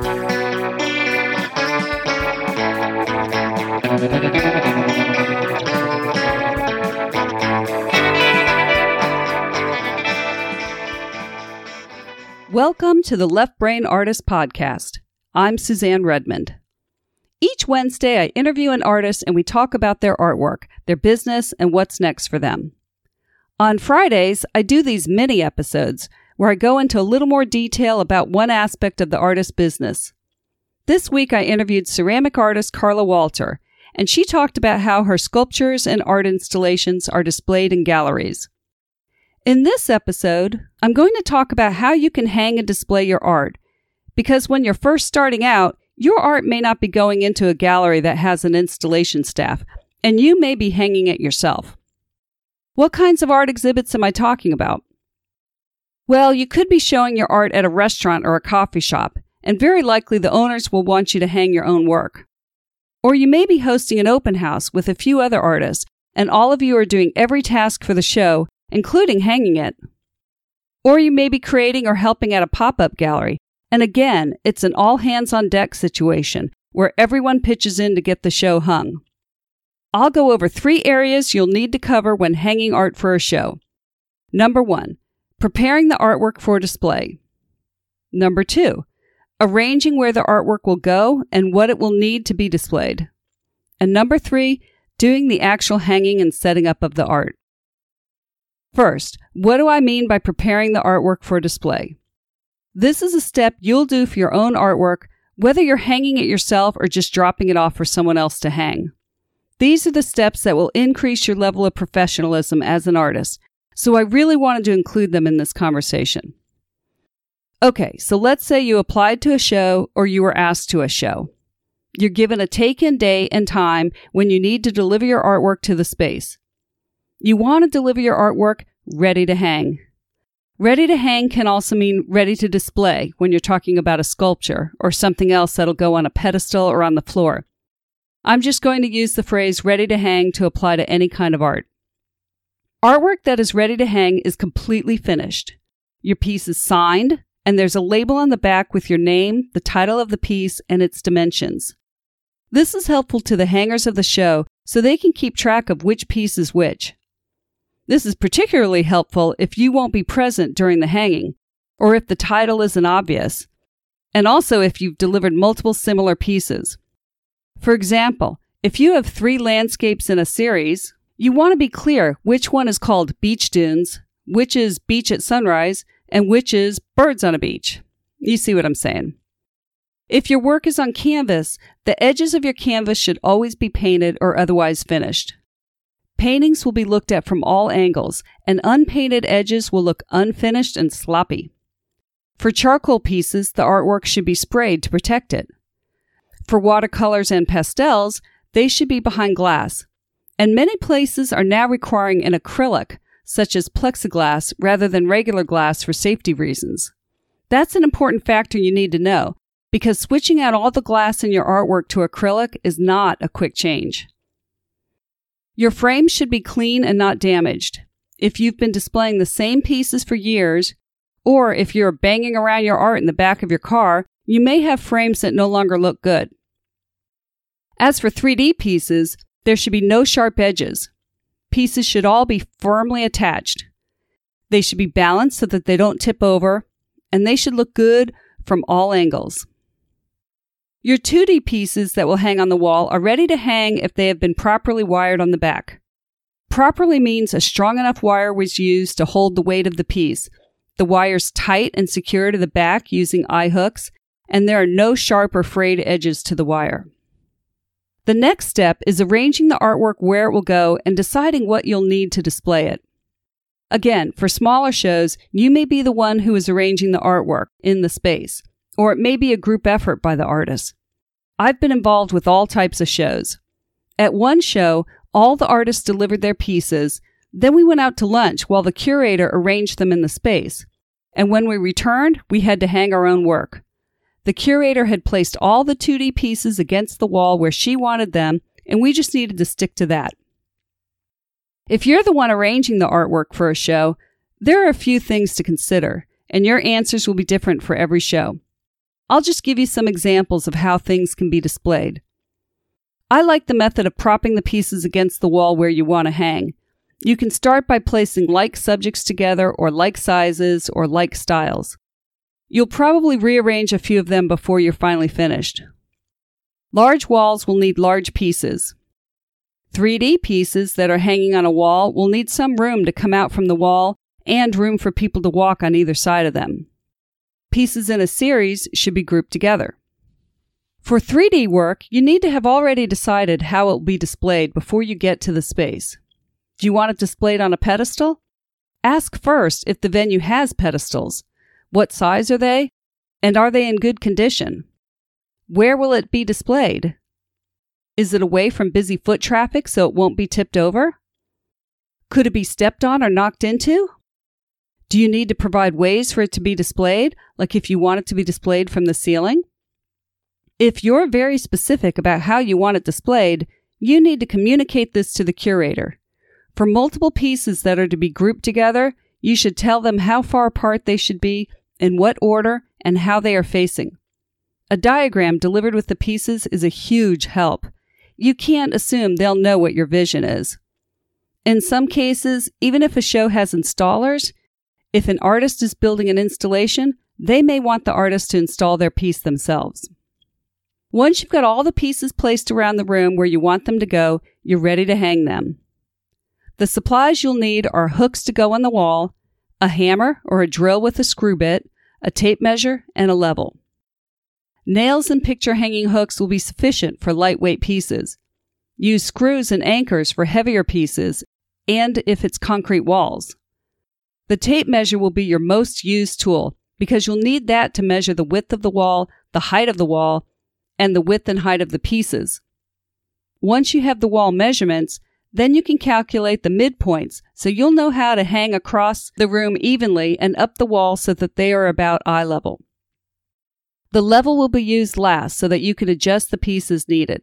Welcome to the Left Brain Artist Podcast. I'm Suzanne Redmond. Each Wednesday, I interview an artist and we talk about their artwork, their business, and what's next for them. On Fridays, I do these mini episodes where I go into a little more detail about one aspect of the artist's business. This week, I interviewed ceramic artist Carla Walter, and she talked about how her sculptures and art installations are displayed in galleries. In this episode, I'm going to talk about how you can hang and display your art, because when you're first starting out, your art may not be going into a gallery that has an installation staff, and you may be hanging it yourself. What kinds of art exhibits am I talking about? Well, you could be showing your art at a restaurant or a coffee shop, and very likely the owners will want you to hang your own work. Or you may be hosting an open house with a few other artists, and all of you are doing every task for the show, including hanging it. Or you may be creating or helping at a pop-up gallery, and again, it's an all-hands-on-deck situation where everyone pitches in to get the show hung. I'll go over 3 areas you'll need to cover when hanging art for a show. Number 1, preparing the artwork for display. Number 2, arranging where the artwork will go and what it will need to be displayed. And number 3, doing the actual hanging and setting up of the art. First, what do I mean by preparing the artwork for display? This is a step you'll do for your own artwork, whether you're hanging it yourself or just dropping it off for someone else to hang. These are the steps that will increase your level of professionalism as an artist, so I really wanted to include them in this conversation. Okay, so let's say you applied to a show or you were asked to a show. You're given a take-in day and time when you need to deliver your artwork to the space. You want to deliver your artwork ready to hang. Ready to hang can also mean ready to display when you're talking about a sculpture or something else that'll go on a pedestal or on the floor. I'm just going to use the phrase ready to hang to apply to any kind of art. Artwork that is ready to hang is completely finished. Your piece is signed, and there's a label on the back with your name, the title of the piece, and its dimensions. This is helpful to the hangers of the show so they can keep track of which piece is which. This is particularly helpful if you won't be present during the hanging, or if the title isn't obvious, and also if you've delivered multiple similar pieces. For example, if you have 3 landscapes in a series, you want to be clear which one is called Beach Dunes, which is Beach at Sunrise, and which is Birds on a Beach. You see what I'm saying? If your work is on canvas, the edges of your canvas should always be painted or otherwise finished. Paintings will be looked at from all angles, and unpainted edges will look unfinished and sloppy. For charcoal pieces, the artwork should be sprayed to protect it. For watercolors and pastels, they should be behind glass. And many places are now requiring an acrylic, such as plexiglass, rather than regular glass for safety reasons. That's an important factor you need to know, because switching out all the glass in your artwork to acrylic is not a quick change. Your frame should be clean and not damaged. If you've been displaying the same pieces for years, or if you're banging around your art in the back of your car, you may have frames that no longer look good. As for 3D pieces, there should be no sharp edges. Pieces should all be firmly attached. They should be balanced so that they don't tip over, and they should look good from all angles. Your 2D pieces that will hang on the wall are ready to hang if they have been properly wired on the back. Properly means a strong enough wire was used to hold the weight of the piece. The wire's tight and secure to the back using eye hooks, and there are no sharp or frayed edges to the wire. The next step is arranging the artwork where it will go and deciding what you'll need to display it. Again, for smaller shows, you may be the one who is arranging the artwork in the space, or it may be a group effort by the artist. I've been involved with all types of shows. At one show, all the artists delivered their pieces, then we went out to lunch while the curator arranged them in the space, and when we returned, we had to hang our own work. The curator had placed all the 2D pieces against the wall where she wanted them, and we just needed to stick to that. If you're the one arranging the artwork for a show, there are a few things to consider, and your answers will be different for every show. I'll just give you some examples of how things can be displayed. I like the method of propping the pieces against the wall where you want to hang. You can start by placing like subjects together or like sizes or like styles. You'll probably rearrange a few of them before you're finally finished. Large walls will need large pieces. 3D pieces that are hanging on a wall will need some room to come out from the wall and room for people to walk on either side of them. Pieces in a series should be grouped together. For 3D work, you need to have already decided how it will be displayed before you get to the space. Do you want it displayed on a pedestal? Ask first if the venue has pedestals. What size are they? And are they in good condition? Where will it be displayed? Is it away from busy foot traffic so it won't be tipped over? Could it be stepped on or knocked into? Do you need to provide ways for it to be displayed, like if you want it to be displayed from the ceiling? If you're very specific about how you want it displayed, you need to communicate this to the curator. For multiple pieces that are to be grouped together, you should tell them how far apart they should be, in what order, and how they are facing. A diagram delivered with the pieces is a huge help. You can't assume they'll know what your vision is. In some cases, even if a show has installers, if an artist is building an installation, they may want the artist to install their piece themselves. Once you've got all the pieces placed around the room where you want them to go, you're ready to hang them. The supplies you'll need are hooks to go on the wall, a hammer or a drill with a screw bit, a tape measure, and a level. Nails and picture hanging hooks will be sufficient for lightweight pieces. Use screws and anchors for heavier pieces, and if it's concrete walls. The tape measure will be your most used tool because you'll need that to measure the width of the wall, the height of the wall, and the width and height of the pieces. Once you have the wall measurements, then you can calculate the midpoints so you'll know how to hang across the room evenly and up the wall so that they are about eye level. The level will be used last so that you can adjust the pieces needed.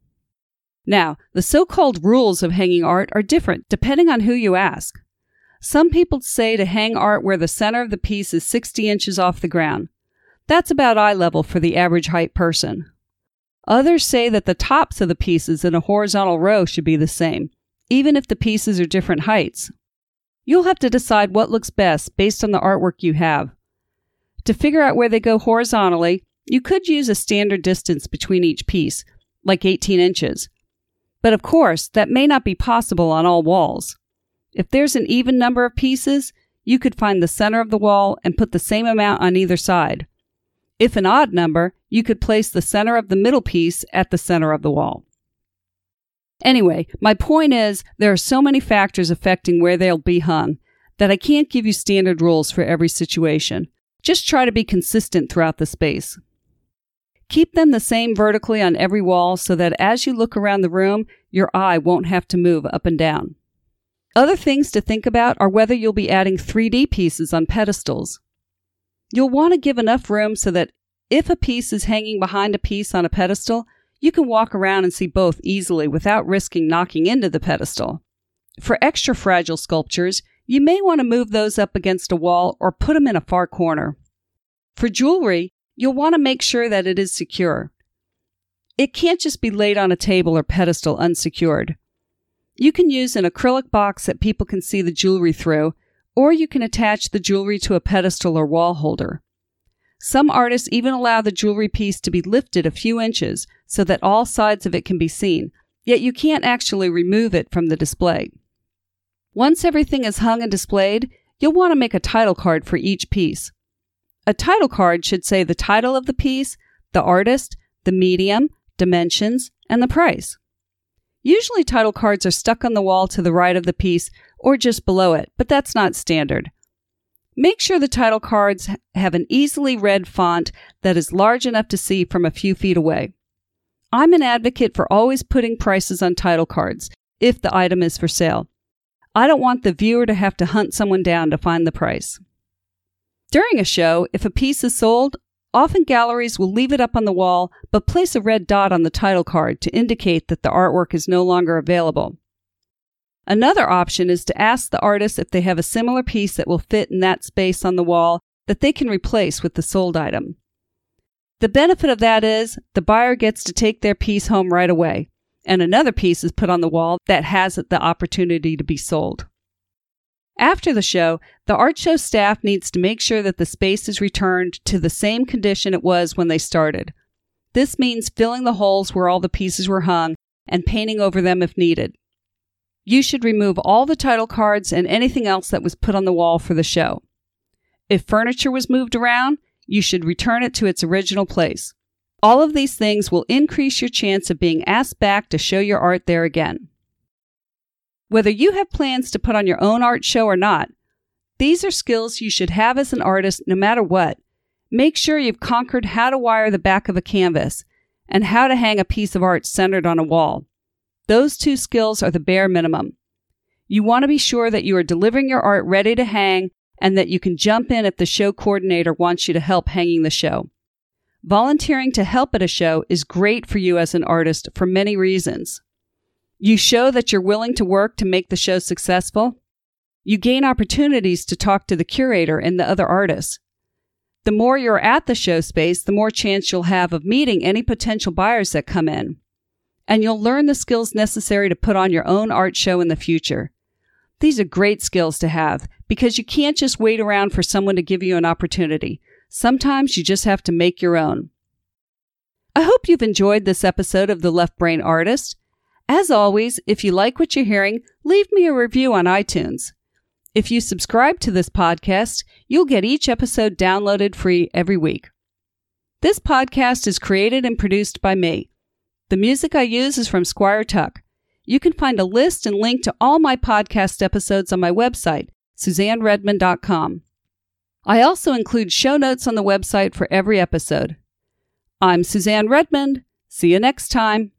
Now, the so-called rules of hanging art are different depending on who you ask. Some people say to hang art where the center of the piece is 60 inches off the ground. That's about eye level for the average height person. Others say that the tops of the pieces in a horizontal row should be the same, even if the pieces are different heights. You'll have to decide what looks best based on the artwork you have. To figure out where they go horizontally, you could use a standard distance between each piece, like 18 inches. But of course, that may not be possible on all walls. If there's an even number of pieces, you could find the center of the wall and put the same amount on either side. If an odd number, you could place the center of the middle piece at the center of the wall. Anyway, my point is there are so many factors affecting where they'll be hung that I can't give you standard rules for every situation. Just try to be consistent throughout the space. Keep them the same vertically on every wall so that as you look around the room, your eye won't have to move up and down. Other things to think about are whether you'll be adding 3D pieces on pedestals. You'll want to give enough room so that if a piece is hanging behind a piece on a pedestal, you can walk around and see both easily without risking knocking into the pedestal. For extra fragile sculptures, you may want to move those up against a wall or put them in a far corner. For jewelry, you'll want to make sure that it is secure. It can't just be laid on a table or pedestal unsecured. You can use an acrylic box that people can see the jewelry through, or you can attach the jewelry to a pedestal or wall holder. Some artists even allow the jewelry piece to be lifted a few inches so that all sides of it can be seen, yet you can't actually remove it from the display. Once everything is hung and displayed, you'll want to make a title card for each piece. A title card should say the title of the piece, the artist, the medium, dimensions, and the price. Usually title cards are stuck on the wall to the right of the piece or just below it, but that's not standard. Make sure the title cards have an easily read font that is large enough to see from a few feet away. I'm an advocate for always putting prices on title cards if the item is for sale. I don't want the viewer to have to hunt someone down to find the price. During a show, if a piece is sold, often galleries will leave it up on the wall but place a red dot on the title card to indicate that the artwork is no longer available. Another option is to ask the artist if they have a similar piece that will fit in that space on the wall that they can replace with the sold item. The benefit of that is the buyer gets to take their piece home right away, and another piece is put on the wall that has the opportunity to be sold. After the show, the art show staff needs to make sure that the space is returned to the same condition it was when they started. This means filling the holes where all the pieces were hung and painting over them if needed. You should remove all the title cards and anything else that was put on the wall for the show. If furniture was moved around, you should return it to its original place. All of these things will increase your chance of being asked back to show your art there again. Whether you have plans to put on your own art show or not, these are skills you should have as an artist no matter what. Make sure you've conquered how to wire the back of a canvas and how to hang a piece of art centered on a wall. Those two skills are the bare minimum. You want to be sure that you are delivering your art ready to hang and that you can jump in if the show coordinator wants you to help hanging the show. Volunteering to help at a show is great for you as an artist for many reasons. You show that you're willing to work to make the show successful. You gain opportunities to talk to the curator and the other artists. The more you're at the show space, the more chance you'll have of meeting any potential buyers that come in. And you'll learn the skills necessary to put on your own art show in the future. These are great skills to have because you can't just wait around for someone to give you an opportunity. Sometimes you just have to make your own. I hope you've enjoyed this episode of The Left Brain Artist. As always, if you like what you're hearing, leave me a review on iTunes. If you subscribe to this podcast, you'll get each episode downloaded free every week. This podcast is created and produced by me. The music I use is from Squire Tuck. You can find a list and link to all my podcast episodes on my website, SuzanneRedmond.com. I also include show notes on the website for every episode. I'm Suzanne Redmond. See you next time.